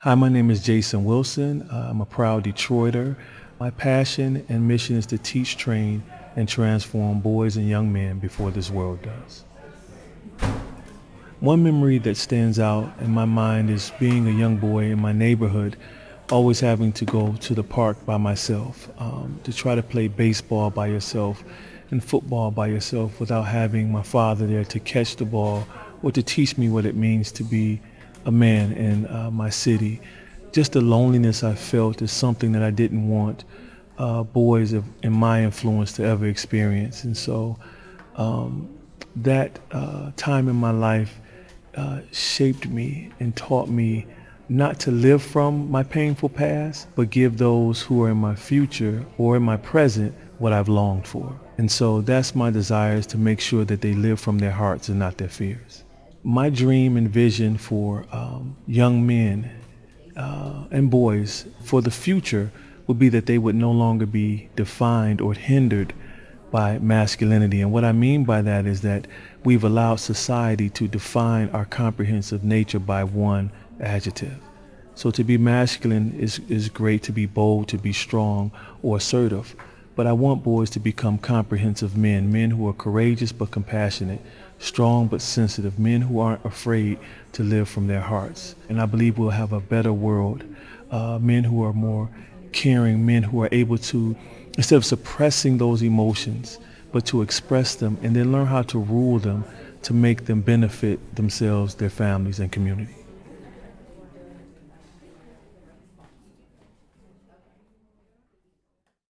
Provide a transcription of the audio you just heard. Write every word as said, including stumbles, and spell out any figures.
Hi, my name is Jason Wilson. Uh, I'm a proud Detroiter. My passion and mission is to teach, train, and transform boys and young men before this world does. One memory that stands out in my mind is being a young boy in my neighborhood, always having to go to the park by myself, um, to try to play baseball by yourself and football by yourself without having my father there to catch the ball or to teach me what it means to be a man in uh, my city. Just the loneliness I felt is something that I didn't want uh, boys of, in my influence to ever experience. And so um, that uh, time in my life uh, shaped me and taught me not to live from my painful past, but give those who are in my future or in my present what I've longed for. And so that's my desire, is to make sure that they live from their hearts and not their fears. My dream and vision for um, young men uh, and boys for the future would be that they would no longer be defined or hindered by masculinity. And what I mean by that is that we've allowed society to define our comprehensive nature by one adjective. So to be masculine is, is great, to be bold, to be strong or assertive. But I want boys to become comprehensive men, men who are courageous but compassionate, strong but sensitive, men who aren't afraid to live from their hearts. And I believe we'll have a better world, uh, men who are more caring, men who are able to, instead of suppressing those emotions, but to express them and then learn how to rule them to make them benefit themselves, their families, and community.